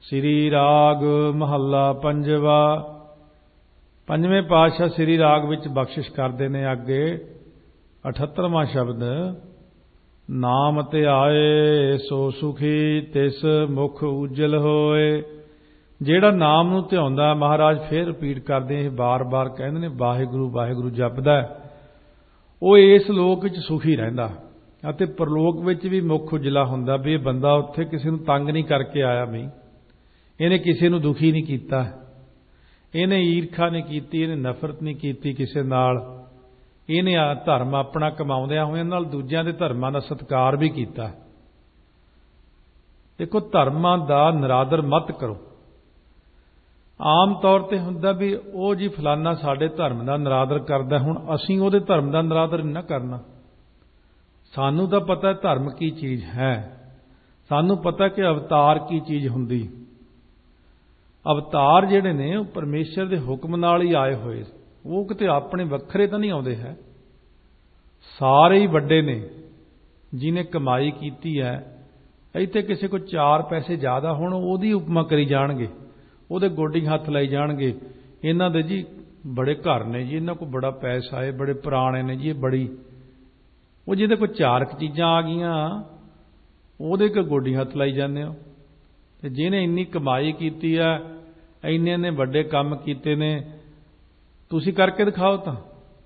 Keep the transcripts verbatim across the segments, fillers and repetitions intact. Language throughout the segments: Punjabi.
श्री राग महला पंजवा। पंजवें पातशाह श्री राग विच बख्शिश करते ने अगे अठहत्तरवां शब्द। नाम ते आए सो सुखी तिस मुख उजल होए। ਜਿਹੜਾ नाम ਨੂੰ ਧਿਆਉਂਦਾ महाराज फिर रिपीट करते हैं बार बार कहते हैं वाहिगुरू वाहिगुरू जपदा ਉਹ ਇਸ ਲੋਕ ਵਿੱਚ ਸੁਖੀ ਰਹਿੰਦਾ ਅਤੇ ਪ੍ਰਲੋਕ ਵਿੱਚ ਵੀ ਮੁੱਖ ਉਜਲਾ ਹੁੰਦਾ ਵੀ ਇਹ ਬੰਦਾ ਉੱਥੇ ਕਿਸੇ ਨੂੰ ਤੰਗ ਨਹੀਂ ਕਰਕੇ ਆਇਆ ਵੀ ਇਹਨੇ ਕਿਸੇ ਨੂੰ ਦੁਖੀ ਨਹੀਂ ਕੀਤਾ, ਇਹਨੇ ਈਰਖਾ ਨਹੀਂ ਕੀਤੀ, ਇਹਨੇ ਨਫ਼ਰਤ ਨਹੀਂ ਕੀਤੀ ਕਿਸੇ ਨਾਲ, ਇਹਨੇ ਆ ਧਰਮ ਆਪਣਾ ਕਮਾਉਂਦਿਆਂ ਹੋਇਆਂ ਨਾਲ ਦੂਜਿਆਂ ਦੇ ਧਰਮਾਂ ਦਾ ਸਤਿਕਾਰ ਵੀ ਕੀਤਾ। ਦੇਖੋ ਧਰਮਾਂ ਦਾ ਨਿਰਾਦਰ ਮਤ ਕਰੋ। ਆਮ ਤੌਰ ਤੇ ਹੁੰਦਾ ਵੀ ਉਹ ਜੀ ਫਲਾਨਾ ਸਾਡੇ ਧਰਮ ਦਾ ਨਿਰਾਦਰ ਕਰਦਾ, ਹੁਣ ਅਸੀਂ ਉਹਦੇ ਧਰਮ ਦਾ ਨਿਰਾਦਰ ਨਹੀਂ ਨਾ ਕਰਨਾ। ਸਾਨੂੰ ਤਾਂ ਪਤਾ ਧਰਮ ਕੀ ਚੀਜ਼ ਹੈ, ਸਾਨੂੰ ਪਤਾ ਕਿ ਅਵਤਾਰ ਕੀ ਚੀਜ਼ ਹੁੰਦੀ। ਅਵਤਾਰ ਜਿਹੜੇ ਨੇ ਉਹ ਪਰਮੇਸ਼ਰ ਦੇ ਹੁਕਮ ਨਾਲ ਹੀ ਆਏ ਹੋਏ, ਉਹ ਕਿਤੇ ਆਪਣੇ ਵੱਖਰੇ ਤਾਂ ਨਹੀਂ ਆਉਂਦੇ ਹੈ, ਸਾਰੇ ਹੀ ਵੱਡੇ ਨੇ। ਜਿਹਨੇ ਕਮਾਈ ਕੀਤੀ ਹੈ ਇੱਥੇ ਕਿਸੇ ਕੋਲ ਚਾਰ ਪੈਸੇ ਜ਼ਿਆਦਾ ਹੋਣ ਉਹਦੀ ਉਪਮਾ ਕਰੀ ਜਾਣਗੇ, ਉਹਦੇ ਗੋਡੀ ਹੱਥ ਲਾਈ ਜਾਣਗੇ, ਇਹਨਾਂ ਦੇ ਜੀ ਬੜੇ ਘਰ ਨੇ ਜੀ, ਇਹਨਾਂ ਕੋਲ ਬੜਾ ਪੈਸਾ ਹੈ, ਬੜੇ ਪੁਰਾਣੇ ਨੇ ਜੀ, ਇਹ ਬੜੀ। ਉਹ ਜਿਹਦੇ ਕੋਲ ਚਾਰ ਕੁ ਚੀਜ਼ਾਂ ਆ ਗਈਆਂ ਉਹਦੇ ਕੋਲ ਗੋਡੀ ਹੱਥ ਲਾਈ ਜਾਂਦੇ ਹੋ। ਤੇ ਜਿਹਨੇ ਇੰਨੀ ਕਮਾਈ ਕੀਤੀ ਹੈ, ਇੰਨੇ ਨੇ ਵੱਡੇ ਕੰਮ ਕੀਤੇ ਨੇ, ਤੁਸੀਂ ਕਰਕੇ ਦਿਖਾਓ। ਤਾਂ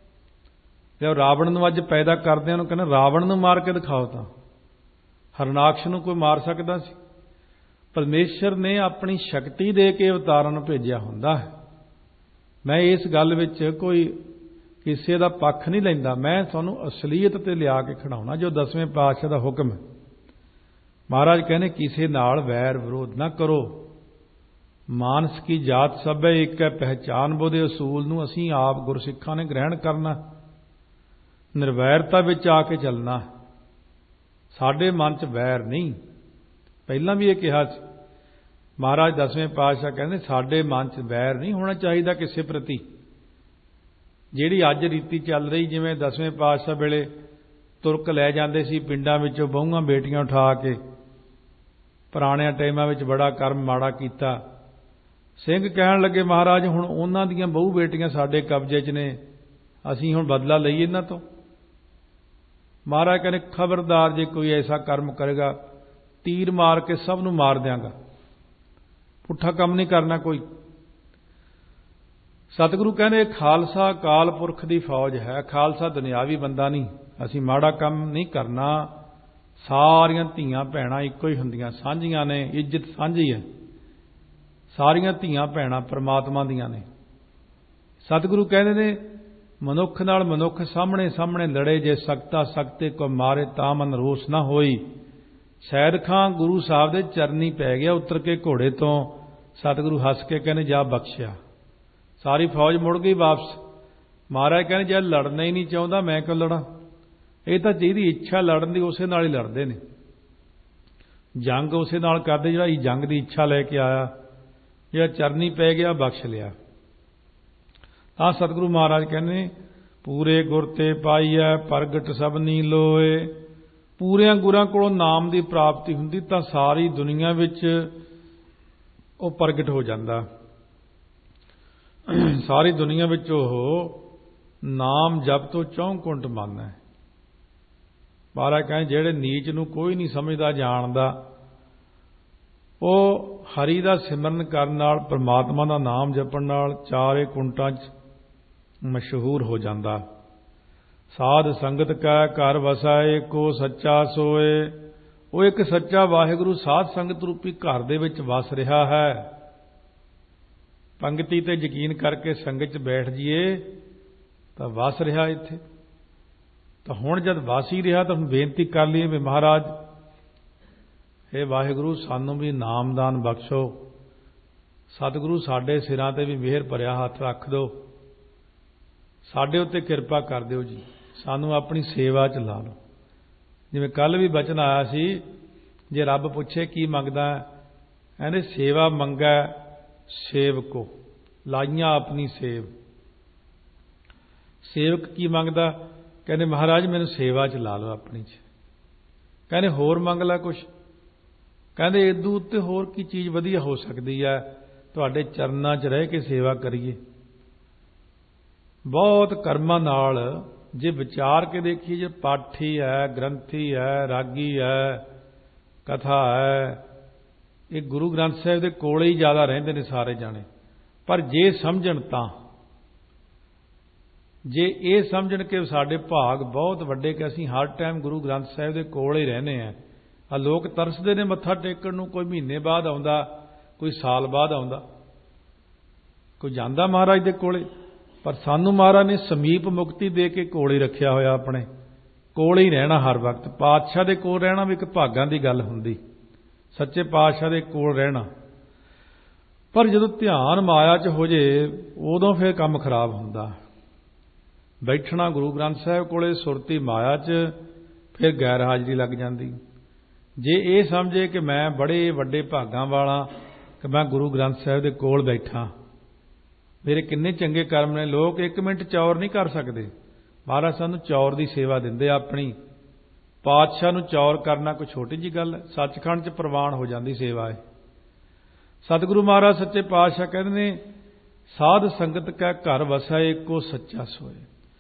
ਜੇ ਰਾਵਣ ਨੂੰ ਅੱਜ ਪੈਦਾ ਕਰਦੇ ਉਹਨੂੰ ਕਹਿੰਦਾ ਰਾਵਣ ਨੂੰ ਮਾਰ ਕੇ ਦਿਖਾਓ। ਤਾਂ ਹਰਨਾਕਸ਼ ਨੂੰ ਕੋਈ ਮਾਰ ਸਕਦਾ ਸੀ? ਪਰਮੇਸ਼ਰ ਨੇ ਆਪਣੀ ਸ਼ਕਤੀ ਦੇ ਕੇ ਅਵਤਾਰਾਂ ਨੂੰ ਭੇਜਿਆ ਹੁੰਦਾ ਹੈ। ਮੈਂ ਇਸ ਗੱਲ ਵਿੱਚ ਕੋਈ ਕਿਸੇ ਦਾ ਪੱਖ ਨਹੀਂ ਲੈਂਦਾ, ਮੈਂ ਤੁਹਾਨੂੰ ਅਸਲੀਅਤ ਤੇ ਲਿਆ ਕੇ ਖੜਾਉਣਾ ਜੋ ਦਸਵੇਂ ਪਾਤਸ਼ਾਹ ਦਾ ਹੁਕਮ ਹੈ। ਮਹਾਰਾਜ ਕਹਿੰਦੇ ਕਿਸੇ ਨਾਲ ਵੈਰ ਵਿਰੋਧ ਨਾ ਕਰੋ। ਮਾਨਸ ਕੀ ਜਾਤ ਸਭ ਹੈ ਇੱਕ ਹੈ, ਪਹਿਚਾਨ ਬੋਦੇ ਅਸੂਲ ਨੂੰ ਅਸੀਂ ਆਪ ਗੁਰਸਿੱਖਾਂ ਨੇ ਗ੍ਰਹਿਣ ਕਰਨਾ, ਨਿਰਵੈਰਤਾ ਵਿੱਚ ਆ ਕੇ ਚੱਲਣਾ। ਸਾਡੇ ਮਨ 'ਚ ਵੈਰ ਨਹੀਂ। ਪਹਿਲਾਂ ਵੀ ਇਹ ਕਿਹਾ ਸੀ ਮਹਾਰਾਜ ਦਸਵੇਂ ਪਾਤਸ਼ਾਹ ਕਹਿੰਦੇ ਸਾਡੇ ਮਨ 'ਚ ਵੈਰ ਨਹੀਂ ਹੋਣਾ ਚਾਹੀਦਾ ਕਿਸੇ ਪ੍ਰਤੀ। ਜਿਹੜੀ ਅੱਜ ਰੀਤੀ ਚੱਲ ਰਹੀ, ਜਿਵੇਂ ਦਸਵੇਂ ਪਾਤਸ਼ਾਹ ਵੇਲੇ ਤੁਰਕ ਲੈ ਜਾਂਦੇ ਸੀ ਪਿੰਡਾਂ ਵਿੱਚੋਂ ਬਹੂਆਂ ਬੇਟੀਆਂ ਉਠਾ ਕੇ, ਪੁਰਾਣਿਆਂ ਟਾਈਮਾਂ ਵਿੱਚ ਬੜਾ ਕਰਮ ਮਾੜਾ ਕੀਤਾ। ਸਿੰਘ ਕਹਿਣ ਲੱਗੇ ਮਹਾਰਾਜ ਹੁਣ ਉਹਨਾਂ ਦੀਆਂ ਬਹੂ ਬੇਟੀਆਂ ਸਾਡੇ ਕਬਜ਼ੇ 'ਚ ਨੇ, ਅਸੀਂ ਹੁਣ ਬਦਲਾ ਲਈਏ ਇਹਨਾਂ ਤੋਂ। ਮਹਾਰਾਜ ਕਹਿੰਦੇ ਖਬਰਦਾਰ ਜੇ ਕੋਈ ਐਸਾ ਕਰਮ ਕਰੇਗਾ ਤੀਰ ਮਾਰ ਕੇ ਸਭ ਨੂੰ ਮਾਰ ਦਿਆਂਗਾ। ਪੁੱਠਾ ਕੰਮ ਨਹੀਂ ਕਰਨਾ ਕੋਈ। ਸਤਿਗੁਰੂ ਕਹਿੰਦੇ ਖਾਲਸਾ ਅਕਾਲ ਪੁਰਖ ਦੀ ਫੌਜ ਹੈ, ਖਾਲਸਾ ਦੁਨਿਆਵੀ ਬੰਦਾ ਨਹੀਂ। ਅਸੀਂ ਮਾੜਾ ਕੰਮ ਨਹੀਂ ਕਰਨਾ। ਸਾਰੀਆਂ ਧੀਆਂ ਭੈਣਾਂ ਇੱਕੋ ਹੀ ਹੁੰਦੀਆਂ, ਸਾਂਝੀਆਂ ਨੇ, ਇੱਜ਼ਤ ਸਾਂਝੀ ਹੈ। ਸਾਰੀਆਂ ਧੀਆਂ ਭੈਣਾਂ ਪਰਮਾਤਮਾ ਦੀਆਂ ਨੇ। ਸਤਿਗੁਰੂ ਕਹਿੰਦੇ ਨੇ ਮਨੁੱਖ ਨਾਲ ਮਨੁੱਖ ਸਾਹਮਣੇ ਸਾਹਮਣੇ ਲੜੇ, ਜੇ ਸਕਤਾ ਸਕਤੇ ਕੋ ਮਾਰੇ ਤਾਂ ਮਨ ਰੋਸ ਨਾ ਹੋਈ। ਸੈਦ ਖਾਂ ਗੁਰੂ ਸਾਹਿਬ ਦੇ ਚਰਨੀ ਪੈ ਗਿਆ ਉਤਰ ਕੇ ਘੋੜੇ ਤੋਂ। ਸਤਿਗੁਰੂ ਹੱਸ ਕੇ ਕਹਿੰਦੇ ਜਾ ਬਖਸ਼ਿਆ। ਸਾਰੀ ਫੌਜ ਮੁੜ ਗਈ ਵਾਪਸ। ਮਹਾਰਾਜ ਕਹਿੰਦੇ ਜੇ ਲੜਨਾ ਹੀ ਨਹੀਂ ਚਾਹੁੰਦਾ ਮੈਂ ਕਿਉਂ ਲੜਾਂ? ਇਹ ਤਾਂ ਜਿਹਦੀ ਇੱਛਾ ਲੜਨ ਦੀ ਉਸੇ ਨਾਲ ਹੀ ਲੜਦੇ ਨੇ। ਜੰਗ ਉਸੇ ਨਾਲ ਕਰਦੇ ਜਿਹੜਾ ਜੰਗ ਦੀ ਇੱਛਾ ਲੈ ਕੇ ਆਇਆ, ਜਿਹੜਾ ਚਰਨੀ ਪੈ ਗਿਆ ਬਖਸ਼ ਲਿਆ। ਤਾਂ ਸਤਿਗੁਰੂ ਮਹਾਰਾਜ ਕਹਿੰਦੇ ਪੂਰੇ ਗੁਰ ਤੇ ਪਾਈਐ ਪ੍ਰਗਟ ਸਭਨੀ ਲੋਏ। ਪੂਰਿਆਂ ਗੁਰਾਂ ਕੋਲੋਂ ਨਾਮ ਦੀ ਪ੍ਰਾਪਤੀ ਹੁੰਦੀ ਤਾਂ ਸਾਰੀ ਦੁਨੀਆ ਵਿੱਚ ਉਹ ਪ੍ਰਗਟ ਹੋ ਜਾਂਦਾ। ਸਾਰੀ ਦੁਨੀਆ ਵਿੱਚ ਉਹ ਨਾਮ ਜਪ ਤੋਂ ਚੌਂਕੁੰਟ ਮਨ ਹੈ। ਮਹਾਰਾਜ ਕਹਿੰਦੇ ਜਿਹੜੇ ਨੀਚ ਨੂੰ ਕੋਈ ਨਹੀਂ ਸਮਝਦਾ ਜਾਣਦਾ, ਉਹ ਹਰੀ ਦਾ ਸਿਮਰਨ ਕਰਨ ਨਾਲ, ਪਰਮਾਤਮਾ ਦਾ ਨਾਮ ਜਪਣ ਨਾਲ ਚਾਰੇ ਕੁੰਟਾਂ 'ਚ ਮਸ਼ਹੂਰ ਹੋ ਜਾਂਦਾ। ਸਾਧ ਸੰਗਤ ਕਾ ਘਰ ਵਸਾਏ ਕੋ ਸੱਚਾ ਸੋਏ। ਉਹ ਇੱਕ ਸੱਚਾ ਵਾਹਿਗੁਰੂ ਸਾਧ ਸੰਗਤ ਰੂਪੀ ਘਰ ਦੇ ਵਿੱਚ ਵਸ ਰਿਹਾ ਹੈ। ਪੰਗਤੀ ਤੇ ਯਕੀਨ ਕਰਕੇ ਸੰਗਤ 'ਚ ਬੈਠ ਜਾਈਏ ਤਾਂ ਵਸ ਰਿਹਾ ਇੱਥੇ। ਤਾਂ ਹੁਣ ਜਦ ਵਸ ਹੀ ਰਿਹਾ ਤਾਂ ਹੁਣ ਬੇਨਤੀ ਕਰ ਲਈਏ ਵੀ ਮਹਾਰਾਜ ਹੇ ਵਾਹਿਗੁਰੂ ਸਾਨੂੰ ਵੀ ਨਾਮਦਾਨ ਬਖਸ਼ੋ। ਸਤਿਗੁਰੂ ਸਾਡੇ ਸਿਰਾਂ ਤੇ ਵੀ ਮਿਹਰ ਭਰਿਆ ਹੱਥ ਰੱਖ ਦਿਓ, ਸਾਡੇ ਉੱਤੇ ਕਿਰਪਾ ਕਰ ਦਿਓ ਜੀ, ਸਾਨੂੰ ਆਪਣੀ ਸੇਵਾ 'ਚ ਲਾ ਲਓ। ਜਿਵੇਂ ਕੱਲ੍ਹ ਵੀ ਬਚਨ ਆਇਆ ਸੀ, ਜੇ ਰੱਬ ਪੁੱਛੇ ਕੀ ਮੰਗਦਾ, ਕਹਿੰਦੇ ਸੇਵਾ ਮੰਗੈ ਸੇਵਕੋ ਲਾਈਆਂ ਆਪਣੀ ਸੇਵ। ਸੇਵਕ ਕੀ ਮੰਗਦਾ? ਕਹਿੰਦੇ ਮਹਾਰਾਜ ਮੈਨੂੰ ਸੇਵਾ 'ਚ ਲਾ ਲਓ ਆਪਣੀ 'ਚ। ਕਹਿੰਦੇ ਹੋਰ ਮੰਗ ਲੈ ਕੁਛ? ਕਹਿੰਦੇ ਇਦੂ ਉੱਤੇ ਹੋਰ ਕੀ ਚੀਜ਼ ਵਧੀਆ ਹੋ ਸਕਦੀ ਹੈ, ਤੁਹਾਡੇ ਚਰਨਾਂ 'ਚ ਰਹਿ ਕੇ ਸੇਵਾ ਕਰੀਏ। ਬਹੁਤ ਕਰਮਾਂ ਨਾਲ ਜੇ ਵਿਚਾਰ ਕੇ ਦੇਖੀਏ, ਜੇ ਪਾਠੀ ਹੈ, ਗ੍ਰੰਥੀ ਹੈ, ਰਾਗੀ ਹੈ, ਕਥਾ ਹੈ, ਇਹ ਗੁਰੂ ਗ੍ਰੰਥ ਸਾਹਿਬ ਦੇ ਕੋਲੇ ਹੀ ਜ਼ਿਆਦਾ ਰਹਿੰਦੇ ਨੇ ਸਾਰੇ ਜਾਣੇ। ਪਰ ਜੇ ਸਮਝਣ ਤਾਂ, ਜੇ ਇਹ ਸਮਝਣ ਕਿ ਸਾਡੇ ਭਾਗ ਬਹੁਤ ਵੱਡੇ ਕਿ ਅਸੀਂ ਹਰ ਟਾਈਮ ਗੁਰੂ ਗ੍ਰੰਥ ਸਾਹਿਬ ਦੇ ਕੋਲ ਹੀ ਰਹਿੰਦੇ ਹਾਂ। ਆ ਲੋਕ ਤਰਸਦੇ ਨੇ ਮੱਥਾ ਟੇਕਣ ਨੂੰ, ਕੋਈ ਮਹੀਨੇ ਬਾਅਦ ਆਉਂਦਾ, ਕੋਈ ਸਾਲ ਬਾਅਦ ਆਉਂਦਾ, ਕੋਈ ਜਾਂਦਾ ਮਹਾਰਾਜ ਦੇ ਕੋਲੇ। ਪਰ ਸਾਨੂੰ ਮਹਾਰਾਜ ਨੇ ਸਮੀਪ ਮੁਕਤੀ ਦੇ ਕੇ ਕੋਲ ਹੀ ਰੱਖਿਆ ਹੋਇਆ, ਆਪਣੇ ਕੋਲ ਹੀ ਰਹਿਣਾ ਹਰ ਵਕਤ। ਪਾਤਸ਼ਾਹ ਦੇ ਕੋਲ ਰਹਿਣਾ ਵੀ ਇੱਕ ਭਾਗਾਂ ਦੀ ਗੱਲ ਹੁੰਦੀ, ਸੱਚੇ ਪਾਤਸ਼ਾਹ ਦੇ ਕੋਲ ਰਹਿਣਾ। ਪਰ ਜਦੋਂ ਧਿਆਨ ਮਾਇਆ 'ਚ ਹੋ ਜੇ ਉਦੋਂ ਫਿਰ ਕੰਮ ਖਰਾਬ ਹੁੰਦਾ। ਬੈਠਣਾ ਗੁਰੂ ਗ੍ਰੰਥ ਸਾਹਿਬ ਕੋਲੇ, ਸੁਰਤੀ ਮਾਇਆ 'ਚ, ਫਿਰ ਗੈਰ ਹਾਜ਼ਰੀ ਲੱਗ ਜਾਂਦੀ। ਜੇ ਇਹ ਸਮਝੇ ਕਿ ਮੈਂ ਬੜੇ ਵੱਡੇ ਭਾਗਾਂ ਵਾਲਾ, ਕਿ ਮੈਂ ਗੁਰੂ ਗ੍ਰੰਥ ਸਾਹਿਬ ਦੇ ਕੋਲ ਬੈਠਾ, ਮੇਰੇ ਕਿੰਨੇ ਚੰਗੇ ਕਰਮ ਨੇ। ਲੋਕ ਇੱਕ ਮਿੰਟ ਚੌਰ ਨਹੀਂ ਕਰ ਸਕਦੇ। ਮਹਾਰਾਜ ਸਾਨੂੰ ਚੌਰ ਦੀ ਸੇਵਾ ਦਿੰਦੇ ਆਪਣੀ। ਪਾਤਸ਼ਾਹ ਨੂੰ ਚੌਰ ਕਰਨਾ ਕੋਈ ਛੋਟੀ ਜਿਹੀ ਗੱਲ ਹੈ, ਸੱਚਖੰਡ 'ਚ ਪ੍ਰਵਾਨ ਹੋ ਜਾਂਦੀ ਸੇਵਾ ਹੈ। ਸਤਿਗੁਰੂ ਮਹਾਰਾਜ ਸੱਚੇ ਪਾਤਸ਼ਾਹ ਕਹਿੰਦੇ ਨੇ, ਸਾਧ ਸੰਗਤ ਕੈ ਘਰ ਵਸੈ ਏਕੋ ਸੱਚਾ ਸੋਏ,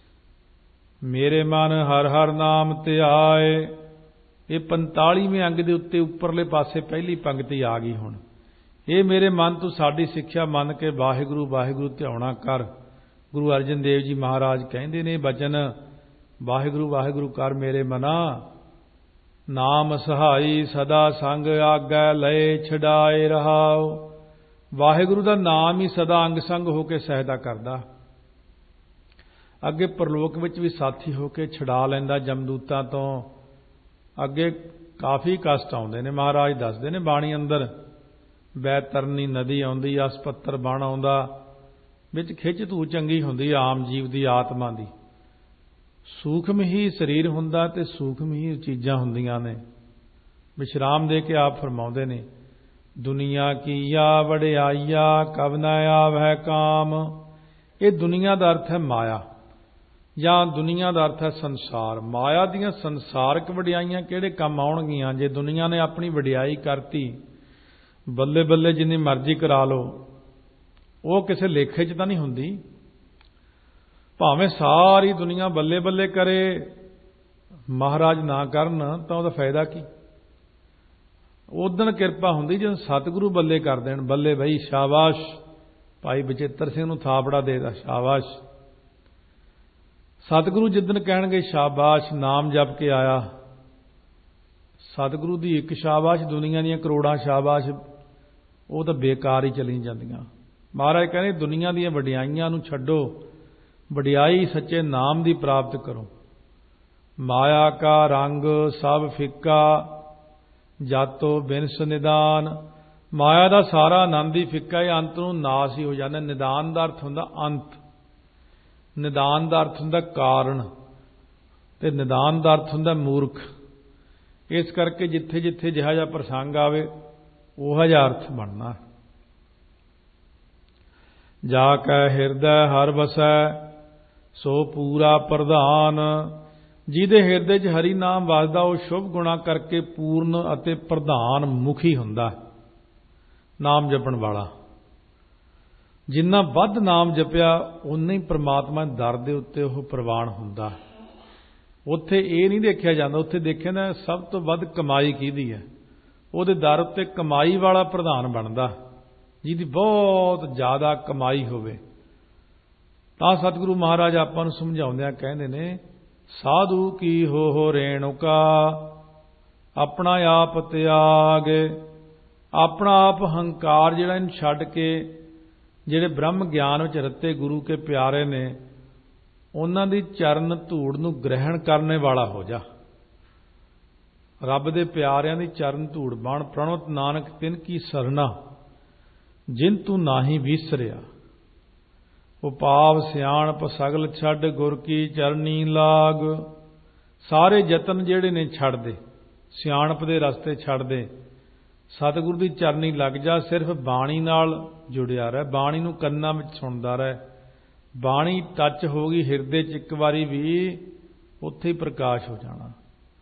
ਮੇਰੇ ਮਨ ਹਰ ਹਰ ਨਾਮ ਧਿਆਏ। ਇਹ ਪੰਤਾਲੀਵੇਂ ਅੰਗ ਦੇ ਉੱਤੇ ਉੱਪਰਲੇ ਪਾਸੇ ਪਹਿਲੀ ਪੰਗਤੀ ਆ ਗਈ। ਹੁਣ ਇਹ ਮੇਰੇ ਮਨ ਤੂੰ ਸਾਡੀ ਸਿੱਖਿਆ ਮੰਨ ਕੇ ਵਾਹਿਗੁਰੂ ਵਾਹਿਗੁਰੂ ਧਿਆਉਣਾ ਕਰ। ਗੁਰੂ ਅਰਜਨ ਦੇਵ ਜੀ ਮਹਾਰਾਜ ਕਹਿੰਦੇ ਨੇ ਬਚਨ, ਵਾਹਿਗੁਰੂ ਵਾਹਿਗੁਰੂ ਕਰ ਮੇਰੇ ਮਨਾ, ਨਾਮ ਸਹਾਈ ਸਦਾ ਸੰਗ ਆਗੈ ਲਏ ਛਡਾਏ ਰਹਾਓ। ਵਾਹਿਗੁਰੂ ਦਾ ਨਾਮ ਹੀ ਸਦਾ ਅੰਗ ਸੰਗ ਹੋ ਕੇ ਸਹਾਇਤਾ ਕਰਦਾ, ਅੱਗੇ ਪਰਲੋਕ ਵਿੱਚ ਵੀ ਸਾਥੀ ਹੋ ਕੇ ਛੁਡਾ ਲੈਂਦਾ ਜਮਦੂਤਾਂ ਤੋਂ। ਅੱਗੇ ਕਾਫੀ ਕਸ਼ਟ ਆਉਂਦੇ ਨੇ, ਮਹਾਰਾਜ ਦੱਸਦੇ ਨੇ ਬਾਣੀ ਅੰਦਰ। ਬੈਤਰਨੀ ਨਦੀ ਆਉਂਦੀ, ਅਸਪੱਤਰ ਬਣ ਆਉਂਦਾ, ਵਿੱਚ ਖਿੱਚ ਧੂ ਚੰਗੀ ਹੁੰਦੀ ਆਮ ਜੀਵ ਦੀ ਆਤਮਾ ਦੀ। ਸੂਖਮ ਹੀ ਸਰੀਰ ਹੁੰਦਾ ਤੇ ਸੂਖਮ ਹੀ ਚੀਜ਼ਾਂ ਹੁੰਦੀਆਂ ਨੇ। ਵਿਸ਼ਰਾਮ ਦੇ ਕੇ ਆਪ ਫਰਮਾਉਂਦੇ ਨੇ, ਦੁਨੀਆ ਕੀਆ ਵਡਿਆਈਆ ਕਬ ਨ ਆਵੈ ਕਾਮ। ਇਹ ਦੁਨੀਆ ਦਾ ਅਰਥ ਹੈ ਮਾਇਆ, ਜਾਂ ਦੁਨੀਆ ਦਾ ਅਰਥ ਹੈ ਸੰਸਾਰ। ਮਾਇਆ ਦੀਆਂ ਸੰਸਾਰਕ ਵਡਿਆਈਆਂ ਕਿਹੜੇ ਕੰਮ ਆਉਣਗੀਆਂ? ਜੇ ਦੁਨੀਆ ਨੇ ਆਪਣੀ ਵਡਿਆਈ ਕਰਤੀ, ਬੱਲੇ ਬੱਲੇ ਜਿੰਨੀ ਮਰਜ਼ੀ ਕਰਾ ਲਓ, ਉਹ ਕਿਸੇ ਲੇਖੇ 'ਚ ਤਾਂ ਨਹੀਂ ਹੁੰਦੀ। ਭਾਵੇਂ ਸਾਰੀ ਦੁਨੀਆ ਬੱਲੇ ਬੱਲੇ ਕਰੇ, ਮਹਾਰਾਜ ਨਾ ਕਰਨ ਤਾਂ ਉਹਦਾ ਫਾਇਦਾ ਕੀ? ਉਦਣ ਕਿਰਪਾ ਹੁੰਦੀ ਜਦੋਂ ਸਤਿਗੁਰੂ ਬੱਲੇ ਕਰ ਦੇਣ। ਬੱਲੇ ਬਈ ਸ਼ਾਬਾਸ਼, ਭਾਈ ਬਚਿੱਤਰ ਸਿੰਘ ਨੂੰ ਥਾਪੜਾ ਦੇ ਦਾ ਸ਼ਾਬਾਸ਼। ਸਤਿਗੁਰੂ ਜਿੱਦਣ ਕਹਿਣਗੇ ਸ਼ਾਬਾਸ਼, ਨਾਮ ਜਪ ਕੇ ਆਇਆ, ਸਤਿਗੁਰੂ ਦੀ ਇੱਕ ਸ਼ਾਬਾਸ਼ ਦੁਨੀਆ ਦੀਆਂ ਕਰੋੜਾਂ ਸ਼ਾਬਾਸ਼ ਉਹ ਤਾਂ ਬੇਕਾਰ ਹੀ ਚਲੀ ਜਾਂਦੀਆਂ। ਮਹਾਰਾਜ ਕਹਿੰਦੇ ਦੁਨੀਆ ਦੀਆਂ ਵਡਿਆਈਆਂ ਨੂੰ ਛੱਡੋ, ਵਡਿਆਈ ਸੱਚੇ ਨਾਮ ਦੀ ਪ੍ਰਾਪਤ ਕਰੋ। ਮਾਇਆ ਕਾ ਰੰਗ ਸਭ ਫਿੱਕਾ, ਜਾਤੋ ਬਿਨਸ ਨਿਦਾਨ। ਮਾਇਆ ਦਾ ਸਾਰਾ ਆਨੰਦ ਹੀ ਫਿੱਕਾ ਹੈ, ਅੰਤ ਨੂੰ ਨਾਸ ਹੀ ਹੋ ਜਾਂਦਾ। ਨਿਦਾਨ ਦਾ ਅਰਥ ਹੁੰਦਾ ਅੰਤ, ਨਿਦਾਨ ਦਾ ਅਰਥ ਹੁੰਦਾ ਕਾਰਨ, ਤੇ ਨਿਦਾਨ ਦਾ ਅਰਥ ਹੁੰਦਾ ਮੂਰਖ। ਇਸ ਕਰਕੇ ਜਿੱਥੇ ਜਿੱਥੇ ਜਿਹਾ ਜਿਹਾ ਪ੍ਰਸੰਗ ਆਵੇ ਉਹ ਜਿਹਾ ਅਰਥ ਬਣਨਾ। ਜਾ ਕੈ ਹਿਰਦੈ ਹਰਿ ਵਸੈ ਸੋ ਪੂਰਾ ਪ੍ਰਧਾਨ। ਜਿਹਦੇ ਹਿਰਦੇ 'ਚ ਹਰੀ ਨਾਮ ਵਸਦਾ ਉਹ ਸ਼ੁਭ ਗੁਣਾ ਕਰਕੇ ਪੂਰਨ ਅਤੇ ਪ੍ਰਧਾਨ ਮੁਖੀ ਹੁੰਦਾ, ਨਾਮ ਜਪਣ ਵਾਲਾ। ਜਿੰਨਾ ਵੱਧ ਨਾਮ ਜਪਿਆ ਉਨਾ ਹੀ ਪ੍ਰਮਾਤਮਾ ਦੇ ਦਰ ਦੇ ਉੱਤੇ ਉਹ ਪ੍ਰਵਾਨ ਹੁੰਦਾ। ਉੱਥੇ ਇਹ ਨਹੀਂ ਦੇਖਿਆ ਜਾਂਦਾ, ਉੱਥੇ ਦੇਖਿਆ ਨਾ ਸਭ ਤੋਂ ਵੱਧ ਕਮਾਈ ਕਿਹਦੀ ਹੈ, ਉਹਦੇ ਦਰ ਉੱਤੇ ਕਮਾਈ ਵਾਲਾ ਪ੍ਰਧਾਨ ਬਣਦਾ, ਜਿਹਦੀ ਬਹੁਤ ਜ਼ਿਆਦਾ ਕਮਾਈ ਹੋਵੇ। ਤਾਂ ਸਤਿਗੁਰੂ ਮਹਾਰਾਜ ਆਪਾਂ ਨੂੰ ਸਮਝਾਉਂਦਿਆਂ ਕਹਿੰਦੇ ਨੇ, ਸਾਧੂ ਕੀ ਹੋ ਹੋ ਰੇਣੁਕਾ ਆਪਣਾ ਆਪ ਤਿਆਗ। ਆਪਣਾ ਆਪ ਹੰਕਾਰ ਜਿਹੜਾ ਇਹਨੂੰ ਛੱਡ ਕੇ ਜਿਹੜੇ ਬ੍ਰਹਮ ਗਿਆਨ ਵਿੱਚ ਰਤੇ ਗੁਰੂ ਕੇ ਪਿਆਰੇ ਨੇ ਉਹਨਾਂ ਦੀ ਚਰਨ ਧੂੜ ਨੂੰ ਗ੍ਰਹਿਣ ਕਰਨੇ ਵਾਲਾ ਹੋ ਜਾ। ਰੱਬ ਦੇ ਪਿਆਰਿਆਂ ਦੀ ਚਰਨ ਧੂੜ ਬਣ। ਪ੍ਰਣਵਤ ਨਾਨਕ ਤਿਨ ਕੀ ਸਰਨਾ ਜਿਨ ਤੂੰ ਨਾਹੀ ਵਿਸਰਿਆ। ਉਪਾਵ ਸਿਆਣਪ ਸਗਲ ਛੱਡ ਗੁਰ ਕੀ ਚਰਨੀ ਲਾਗ। ਸਾਰੇ ਯਤਨ ਜਿਹੜੇ ਨੇ ਛੱਡ ਦੇ, ਸਿਆਣਪ ਦੇ ਰਸਤੇ ਛੱਡ ਦੇ, ਸਤਿਗੁਰੂ ਦੀ ਚਰਨੀ ਲੱਗ ਜਾ। ਸਿਰਫ ਬਾਣੀ ਨਾਲ ਜੁੜਿਆ ਰਹਿ, ਬਾਣੀ ਨੂੰ ਕੰਨਾਂ ਵਿੱਚ ਸੁਣਦਾ ਰਹਿ। ਬਾਣੀ ਟੱਚ ਹੋ ਗਈ ਹਿਰਦੇ 'ਚ ਇੱਕ ਵਾਰੀ ਵੀ, ਉੱਥੇ ਹੀ ਪ੍ਰਕਾਸ਼ ਹੋ ਜਾਣਾ।